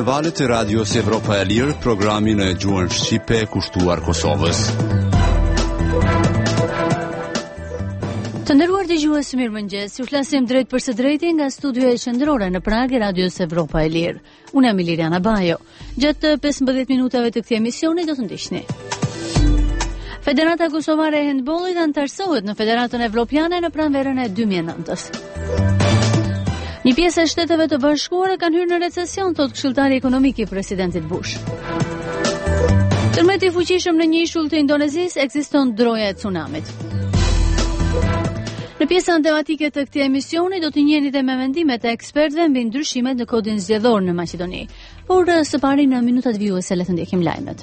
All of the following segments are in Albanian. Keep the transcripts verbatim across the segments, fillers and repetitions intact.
valët e Radios Evropa e Lirë, programin e gjuhën shqipe kushtuar Kosovës. Të nderuar dëgjues, mirëmëngjes. Ju flasim drejt për së drejti nga studioja qendrore në Prag e Radios Evropa e Lirë. Unë jam Liliana Bajo. Gjatë pesëmbëdhjetë minutave të këtij emisioni do të ndiqni. Federata Kosovare e Handbollit antarësohet në Federatën Evropiane në pranverën e dy mijë e nëntës. Një pjesë e Shteteve të Bashkuara kanë hyrë në recesion, thot këshilltari ekonomik i presidentit Bush. Tërmeti i fuqishëm në një ishull të Indonezisë ekziston droja e tsunamit. Në pjesën tematike të këtij emisioni do të njiheni dhe me mendimet e ekspertëve mbi ndryshimet në kodin zgjedhor në Maqedoni. Por së pari në minutat vijuese le të ndjekim lajmet.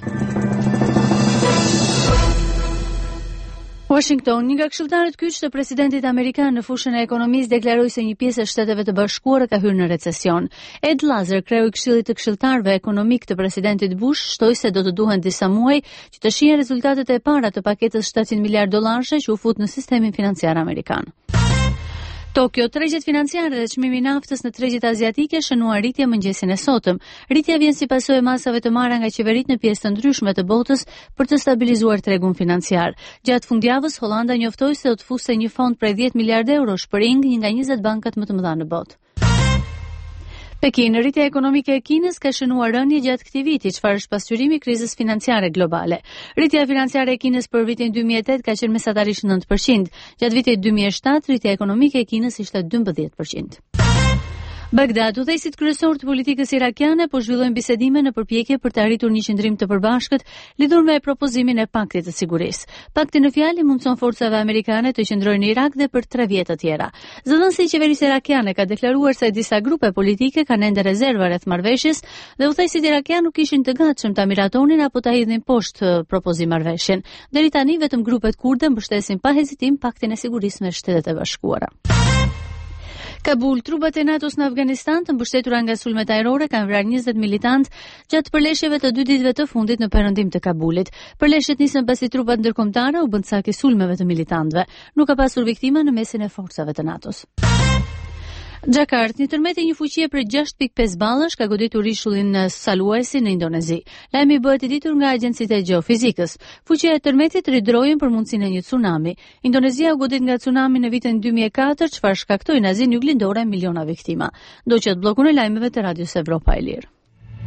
Washington, një nga këshilltarët kyç të presidentit amerikan në fushën e ekonomisë deklaroi se një pjesë e Shteteve të Bashkuara ka hyrë në recesion. Ed Lazer, kreu i Këshillit të Këshilltarëve Ekonomik të presidentit Bush, shtoi se do të duhen disa muaj që të shihen rezultatet e para të paketës shtatëqind miliardë dollarësh që u fut në sistemin financiar amerikan. Tokyo, tregjet financiare dhe çmimi i naftës në tregjet aziatike shënuan rritje mëngjesin e sotëm. Rritja vjen si pasojë e masave të marra nga qeveritë në pjesë të ndryshme të botës për të stabilizuar tregun financiar. Gjatë fundjavës, Holanda njoftoi se do të fusë një fond prej dhjetë miliardë eurosh për I N G, një nga njëzet bankat më të mëdha në botë. Pekin, rritja ekonomike e Kinës ka shënuar rënje gjatë këtij viti, çfarë është pasqyrimi i krizës financiare globale. Rritja financiare e Kinës për vitin dy mijë e tetë ka qenë mesatarisht nëntë përqind. Gjatë vitit dy mijë e shtatë, rritja ekonomike e Kinës ishte dymbëdhjetë përqind. Bagdad, udhëheqësit kryesor të politikës irakiane po zhvillojnë bisedime në përpjekje për të arritur një qendrim të përbashkët lidhur me propozimin e paktit të sigurisë. Pakti në fjalë mundson forcave amerikane të qëndrojnë në Irak dhe për tre vjet të tjera. Zëdhënësi i qeverisë irakiane ka deklaruar se disa grupe politike kanë ende rezerva rreth marrëveshjes dhe udhëheqësit irakian nuk ishin të gatshëm ta miratonin apo ta hidhin poshtë propozim marrëveshjen. Deri tani vetëm grupet kurde mbështesin pa hezitim paktin e sigurisë me Shtetet e Bashkuara. Kabul, trupat e NATO-s në Afganistan të mbështetura nga sulmet ajrore kanë vrarë njëzet militant gjatë përleshjeve të dy ditëve të fundit në perëndim të Kabulit. Përleshjet nisën pasi trupat ndërkombëtare u bën saki sulmeve të militantëve. Nuk ka pasur viktima në mesin e forcave të NATO-s. Jakarta, një tërmet e një fuqie për gjashtë pikë pesë ballësh ka goditur ishullin në Sulawesi në Indonezi. Lajmi bëhet i ditur nga agjencitë e gjeofizikës. Fuqia e tërmetit rridrojën për mundësinë e një tsunami. Indonezia u godit nga tsunami në vitin dy mijë e katër, çfarë shkaktoi në Azinë Juglindore miliona viktima. Ndoqët bllokun e lajmeve të Radios Evropa e Lirë.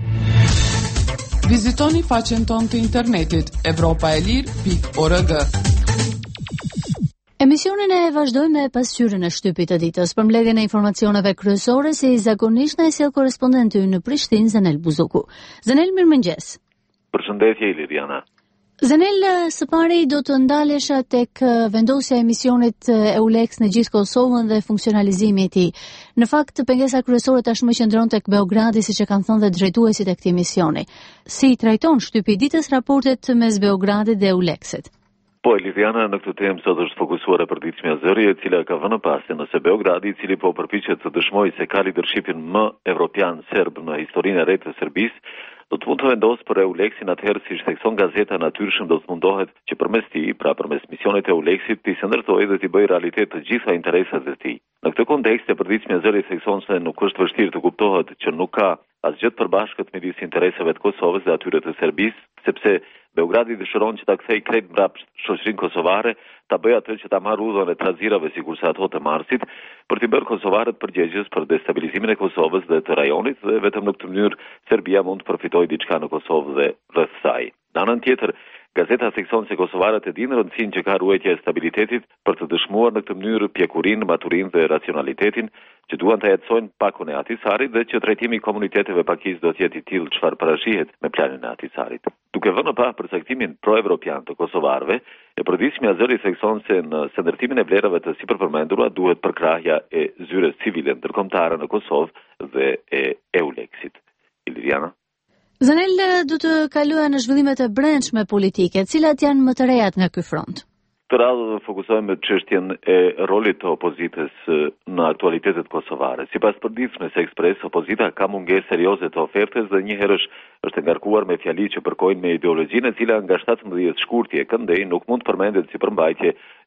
Vizitoni faqen tonë të internetit evropa e lirë pikë org. Emisionin e vazhdojmë me pasqyrën e shtypit të ditës. Për mbledhjen e informacioneve kryesore si zakonisht na e sjell korrespondenti ynë në Prishtinë, Zenel Buzuku. Zenel, mirëmëngjes. Përshëndetje Liliana. Zenel, së pari do të ndalesha tek vendosja e emisionit EULEX në gjithë Kosovën dhe funksionalizimi i tij. Në fakt, pengesa kryesore tashmë qëndron tek Beogradi, siç e kanë thënë dhe drejtuesit e këtij emisioni. Si trajton shtypi i ditës raportet mes Beogradit dhe EULEX-it? Po, Liliana, në këtë temë sot është fokusuar e përditshmja zërie, e cila ka vënë pasti nëse Beogradi, i cili po përpiqet të dëshmojë se ka lidershipin më evropian serb në historinë e re të Serbisë, do të mund të vendosë për EULEX-in atëherë si thekson gazeta natyrshëm do të mundohet që përmes tij, pra përmes misionit të EULEX-it, t'i ndërtojë dhe t'i bëjë realitet të gjitha interesat e tij. Në këtë kontekst, e përditshmja zërie thekson se nuk është vështirë të kuptohet që nuk ka asgjë të përbashkët midis interesave të Kosovës dhe atyre të Serbisë, sepse Beogradi dëshiron që ta kthejë krejt mbrapsht shoqërinë kosovare, ta bëjë atë që ta marrë udhën e trazirave sikurse ato të Marsit, për t'i bërë kosovarët përgjegjës për destabilizimin e Kosovës dhe të rajonit, dhe vetëm në këtë mënyrë Serbia mund të përfitojë diçka në Kosovë dhe rreth saj. Në anën tjetër, gazeta thekson se kosovarët e dinë rëndësinë që ka ruajtja e stabilitetit për të dëshmuar në këtë mënyrë pjekurinë, maturinë dhe racionalitetin që duan të jetësojnë pakun e Ahtisarit dhe që trajtimi i komuniteteve pakisë do të jetë i tillë çfarë parashihet me planin e Ahtisarit. Duke vënë pa përcaktimin pro-evropian të kosovarëve, e përditshmja zëri thekson se në ndërtimin e vlerave të sipërpërmendura duhet përkrahja e zyres civile ndërkombëtare në Kosovë dhe e EULEX-it. Liliana? Zanel, do të kaluja në zhvillimet e brendshme politike, cilat janë më të rejat nga ky front? Të radhë fokusohem në çështjen e rolit të opozitës në aktualitetet kosovare. Sipas përditshmes së Ekspres, opozita ka mungesë serioze të ofertës dhe një herësh është ngarkuar me fjali që përkojnë me ideologjinë e cila nga shtatëmbëdhjetë shkurtje këndej nuk mund përmendet si përmbajtje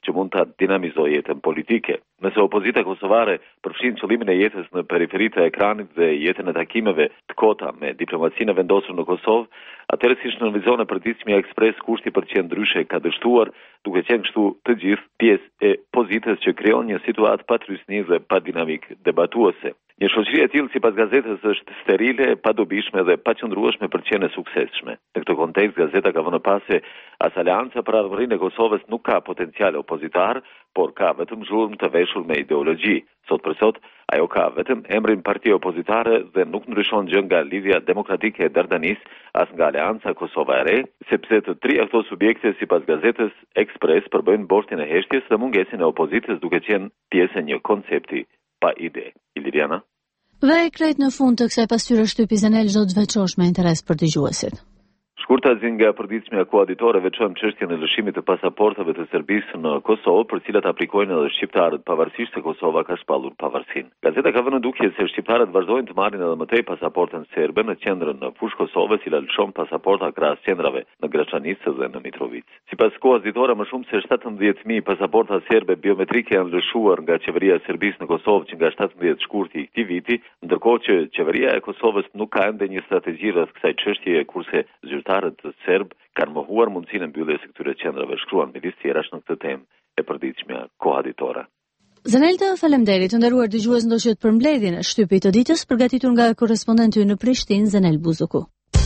që mund ta dinamizojë jetën politike. Nëse opozita kosovare përfshin qëllimin e jetës në periferitë e ekranit dhe jetën e takimeve të kota me diplomacinë e vendosur në Kosovë, atëherë siç në vizionin e përditshmja ekspres kushti për që ndryshe ka dështuar, duke qenë kështu të gjithë pjesë e pozitës që krijon një situatë pa trysni dhe pa dinamik debatuese. Një shoqëri e tillë sipas gazetës është sterile, pa dobishme dhe pa qëndrueshme për qenë e suksesshme. Në këtë kontekst, gazeta ka vënë pas se as Aleanca për Ardhmërinë e Kosovës nuk ka potencial opozitar, por ka vetëm zhurmë të veshur me ideologji. Sot për sot, ajo ka vetëm emrin parti opozitare dhe nuk ndryshon gjë nga lidhja demokratike e Dardanis as nga Aleanca Kosova e Re, sepse të tri këto subjekte sipas gazetës Ekspres përbëjnë boshtin e heshtjes dhe mungesën e opozitës duke qenë pjesë e një koncepti pa ide. Iliriana. Dhe krejt në fund të kësaj pasqyre shtypi Zenel çdo të veçosh me interes për dëgjuesit. Shkurtazi nga përditshmja koaditore veçojmë çështjen e lëshimit të pasaportave të Serbisë në Kosovë, për cilat aplikojnë edhe shqiptarët, pavarësisht se Kosova ka shpallur pavarësinë. Gazeta ka vënë dukje se shqiptarët vazhdojnë të marrin edhe më tej pasaportën serbe në qendrën në fushë Kosove, cila lëshon pasaporta krahas qendrave në Graçanicë dhe në Mitrovicë. Sipas koaditore, më shumë se shtatëmbëdhjetë mijë pasaporta serbe biometrike janë lëshuar nga qeveria e Serbisë në Kosovë që nga shtatëmbëdhjetë shkurti i këtij viti, ndërkohë që qeveria e Kosovës nuk ka ende një strategji rreth kësaj çështjeje, kurse zyrtarët të serb kanë mohuar mundësinë e mbylljes së këtyre qendrave, shkruan midis tjerash në këtë temë e përditshmja koaditore. Zenel, të faleminderit, të nderuar dëgjues, ndoqët për mbledhjen e shtypit të ditës përgatitur nga korrespondenti në Prishtinë, Zenel Buzuku.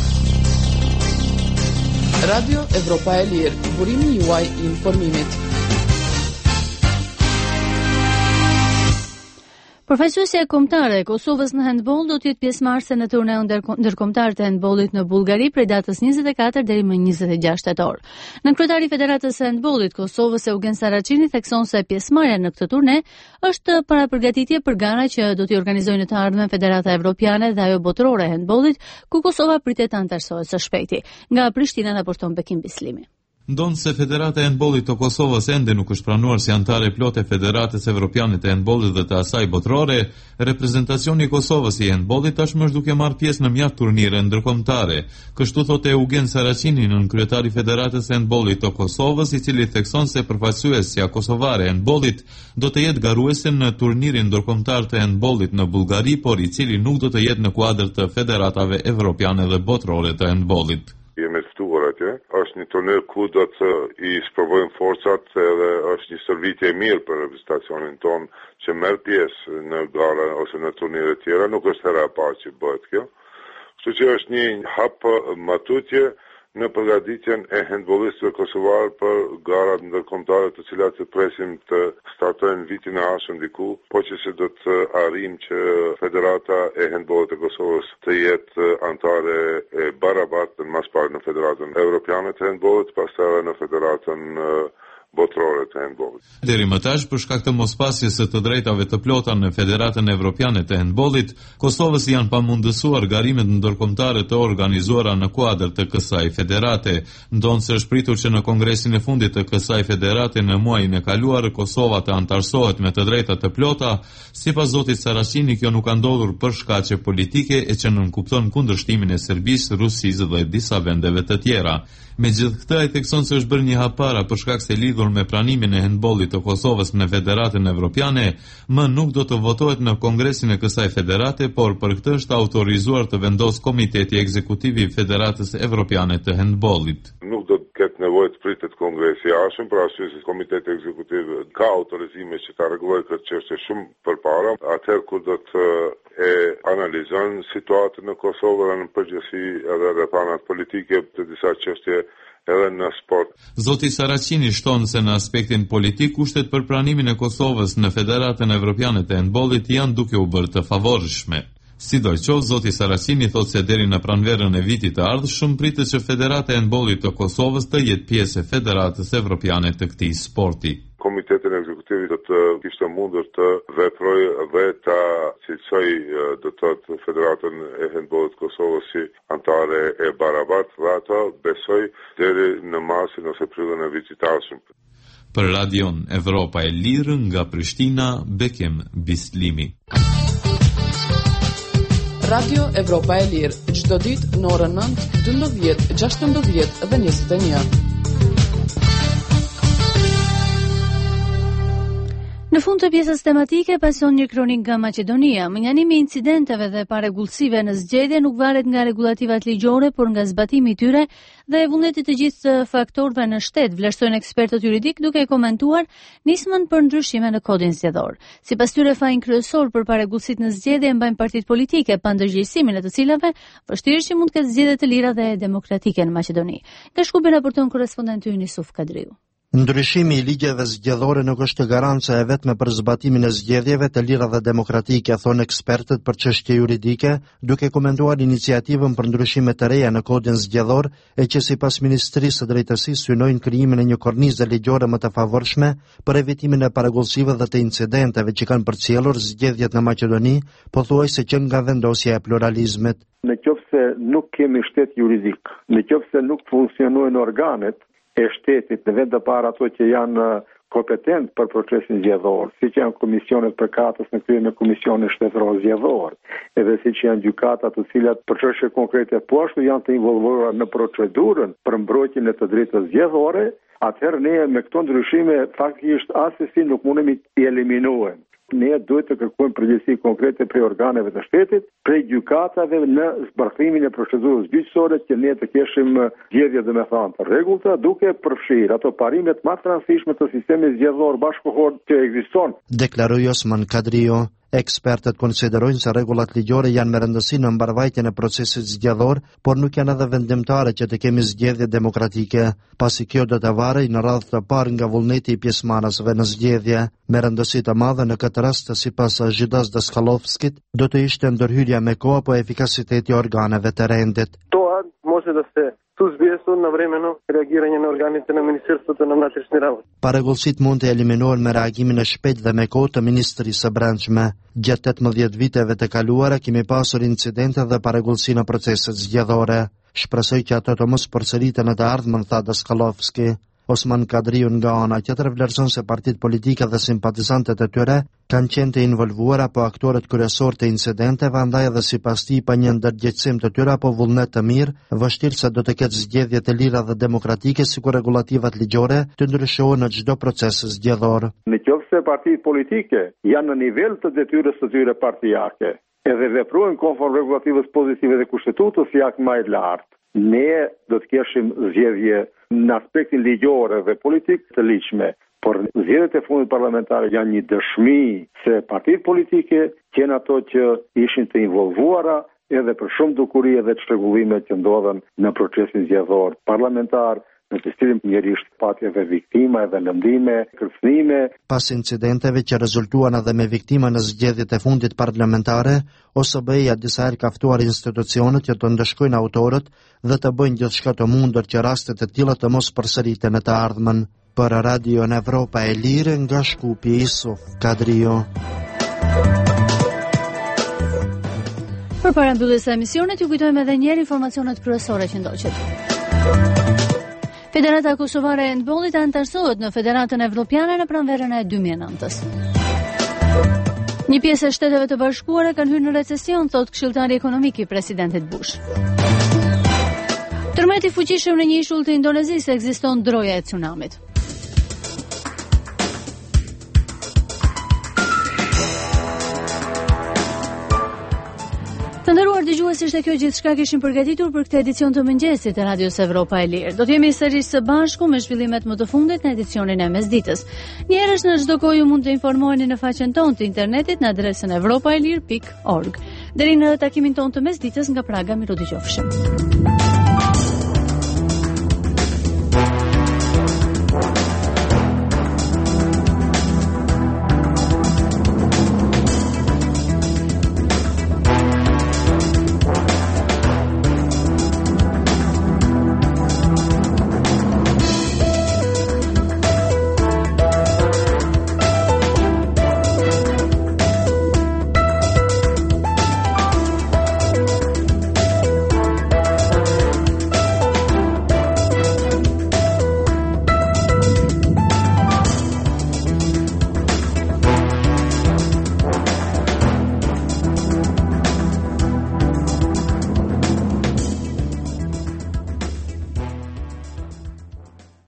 Radio Evropa e Lirë, burimi juaj i informimit. Përfaqësuesja e kombëtare e Kosovës në handball do të jetë pjesëmarrëse në turneun ndërkombëtar të handbollit në Bullgari prej datës njëzet e katër deri më njëzet e gjashtë tetor. Në kryetari i Federatës së Handbollit Kosovës, Eugen Saracini, thekson se pjesëmarrja në këtë turne është para përgatitje për gara që do t'i organizojë në të ardhmen Federata Evropiane dhe ajo botërore e handbollit, ku Kosova pritet të anëtarësohet së shpejti. Nga Prishtina raporton Bekim Bislimi. Ndonë se Federata e Handbollit të Kosovës ende nuk është pranuar si antare plotë e Federatës Evropiane të Handbollit dhe të asaj botërore, reprezentacioni i Kosovës i handbollit tashmë është duke marrë pjesë në mjaft turnire ndërkombëtare. Kështu thotë Eugen Saracini, nën kryetari i Federatës e Handbollit të Kosovës, i cili thekson se përfaqësuesja kosovare e handbollit do të jetë garuese në turnirin ndërkombëtar të handbollit në Bullgari, por i cili nuk do të jetë në kuadër të Federatave Evropiane dhe botërore të handbollit. Jemi të ftuar atje. Është një turnir ku do të i sprovojmë forcat edhe është një stërvitje e mirë për reprezentacionin ton që merr pjesë në gara ose në turnire tjera, nuk është hera e parë që bëhet kjo. Kështu që është një hap matutje në përgatitjen e handbollistëve kosovar për garat ndërkombëtare të cilat të presim të startojnë vitin e ardhshëm diku, po që se do të arrijmë që Federata e Handbollit të Kosovës të jetë antare e barabartë në mas parë në Federatën Evropiane të Handbollit, pastaj edhe në Federatën botërore të handbollit. Deri më tash, për shkak të mospasjes së të drejtave të plota në Federatën Evropiane të handbollit, Kosovës janë pamundësuar garimet ndërkombëtare të organizuara në kuadër të kësaj federate, ndonse është pritur që në kongresin e fundit të kësaj federate në muajin e kaluar Kosova të antarësohet me të drejta të plota. Sipas zotit Saracini, kjo nuk ka ndodhur për shkaqe politike e që nënkupton kundërshtimin e Serbisë, Rusisë dhe disa vendeve të tjera. Megjithatë, këtë ai thekson se është bërë një hap para për shkak se lidhur me pranimin e handbollit të Kosovës në Federatën Evropiane, më nuk do të votohet në kongresin e kësaj federate, por për këtë është autorizuar të vendosë Komiteti Ekzekutiv i Federatës Evropiane të handbollit. Nuk do të ketë nevojë të pritet kongresi i ardhshëm, për arsye se Komiteti Ekzekutiv ka autorizime që ta rregullojë këtë çështje shumë përpara, atëherë kur do të e analizon situatën në Kosovë dhe në përgjithësi edhe rrethanat politike të disa çështje edhe në sport. Zoti Saracini shton se në aspektin politik kushtet për pranimin e Kosovës në Federatën Evropiane të handbollit janë duke u bërë të favorshme. Sidoqoftë, zoti Saracini thotë se deri në pranverën e vitit të ardhshëm pritet që Federata e handbollit të Kosovës të jetë pjesë e Federatës Evropiane të këtij sporti. Komitetin ekzekutiv do të kishte mundur të veprojë dhe ta cilësoj do të thotë Federatën e handbollit të Kosovës si antare e barabartë, dhe ato besoj deri në marsin ose prilin e vitit të ardhshëm. Për Radion Evropa e Lirë nga Prishtina, Bekim Bislimi. Radio Evropa e Lirë, çdo ditë në orën nëntë, dymbëdhjetë, gjashtëmbëdhjetë dhe njëzet e një. fund të pjesës tematike pason një kronik nga Maqedonia. Mënjanimi i incidenteve dhe paregullësive në zgjedhje nuk varet nga regulativat ligjore, por nga zbatimi i tyre dhe vullneti të gjithë faktorëve në shtet, vlerësojnë ekspertët juridik duke komentuar nismën për ndryshime në kodin zgjedhor. Sipas tyre, fajin kryesor për paregullësitë në zgjedhje e mbajnë partitë politike, pa ndërgjegjësimin e të cilave vështirë që mund të ketë zgjedhje të lira dhe demokratike në Maqedoni. Nga Shkupi raporton korrespondenti ynë Yusuf Kadriu. Ndryshimi i ligjeve zgjedhore nuk është garancia e vetme për zbatimin e zgjedhjeve të lira dhe demokratike, thonë ekspertët për çështje juridike, duke komentuar iniciativën për ndryshime të reja në kodin zgjedhor, e që sipas Ministrisë së Drejtësisë synojnë krijimin e një kornize ligjore më të favorshme për evitimin e paregullësive dhe të incidenteve që kanë përcjellur zgjedhjet në Maqedoni, pothuajse që nga vendosja e pluralizmit. Në qoftë se nuk kemi shtet juridik, në qoftë se nuk funksionojnë organet e shtetit në vend të parë ato që janë kompetent për procesin zgjedhor, siç janë komisionet përkatës në krye në komisionin shtetëror zgjedhor, edhe siç janë gjykata të cilat për çështje konkrete po ashtu janë të involvuara në procedurën për mbrojtjen e të drejtave zgjedhore, atëherë ne me këto ndryshime faktikisht asesi nuk mundemi t'i eliminojmë. Ne duhet të kërkojmë përgjegjësi konkrete prej organeve të shtetit, prej gjykatave në zbarthimin e procedurës gjyqësore që ne të keshim zgjedhje domethënë të rregullta, duke përfshirë ato parimet më të rëndësishme të sistemit zgjedhor bashkëkohor që ekziston. Deklaroi Osman Kadrio. Ekspertët konsiderojnë se rregullat ligjore janë me rëndësi në mbarvajtjen e procesit zgjedhor, por nuk janë edhe vendimtare që të kemi zgjedhje demokratike, pasi kjo do të varej në radhë të parë nga vullneti i pjesëmarrësve në zgjedhje. Me rëndësi të madhe në këtë rast, sipas Zhidas Daskallovskit, do të ishte ndërhyrja me kohë apo efikasiteti i organeve të rendit. Може да се suzbjesu навременно реагирање на органите на Министерството на вътрешни работи. Paregullësit mund të eliminohen me reagimin e shpejtë dhe me kohë të Ministrisë së Brendshme. Gjatë tetëmbëdhjetë viteve të kaluara kemi pasur incidente dhe paregullësi në proceset zgjedhore. Shpresoj që ato të mos përsëriten në të ardhmen, tha Daskallovski. Osman Kadriu nga ana tjetër vlerëson se partitë politike dhe simpatizantët e tyre kanë qenë të involvuara apo aktorët kryesorë të incidenteve, andaj edhe sipas tij pa një ndërgjegjësim të tyre apo vullnet të mirë, vështirë se do të ketë zgjedhje të lira dhe demokratike sikur rregullativat ligjore të ndryshohen në çdo proces zgjedhor. Nëse partitë politike janë në nivel të detyrës së tyre partijake, edhe veprojnë konform rregullativës pozitive dhe kushtetutës jak më e lartë, ne do të keshim zgjedhje në aspektin ligjor dhe politik të ligjshme, por zgjedhjet e fundit parlamentare janë një dëshmi se partitë politike janë ato që ishin të involvuara edhe për shumë dukuri dhe çrregullime që ndodhen në procesin zgjedhor parlamentar, në të cilin njërisht pati edhe viktima edhe lëndime, kërcënime. Pas incidenteve që rezultuan edhe me viktima në zgjedhjet e fundit parlamentare, O S B-ja disa herë ka ftuar institucionet që të ndëshkojnë autorët dhe të bëjnë gjithçka të mundur që rastet e tilla të mos përsëriten në të ardhmen. Për Radio në Evropa e Lirë, nga Shkupi, Yusuf Kadrio. Për para mbylljes së emisionit, ju kujtojmë edhe një herë informacionet kryesore që ndoqet. Federata Kosovare e Handbollit antarësohet në Federatën Evropiane në pranverën e dy mijë e nëntës. Një pjesë e Shteteve të Bashkuara kanë hyrë në recesion, thot këshilltari ekonomik i presidentit Bush. Tërmeti fuqishëm në një ishull të Indonezisë ekziston droja e tsunamit. Të nderuar dëgjues, ishte kjo gjithçka kishim përgatitur për këtë edicion të mëngjesit të Radios Evropa e Lirë. Do të jemi sërish së bashku me zhvillimet më të fundit në edicionin e mesditës. Një herësh në çdo kohë ju mund të informoheni në faqen tonë të internetit në adresën evropaelir pikë org. Deri në takimin tonë të mesditës nga Praga, miru dëgjofshim.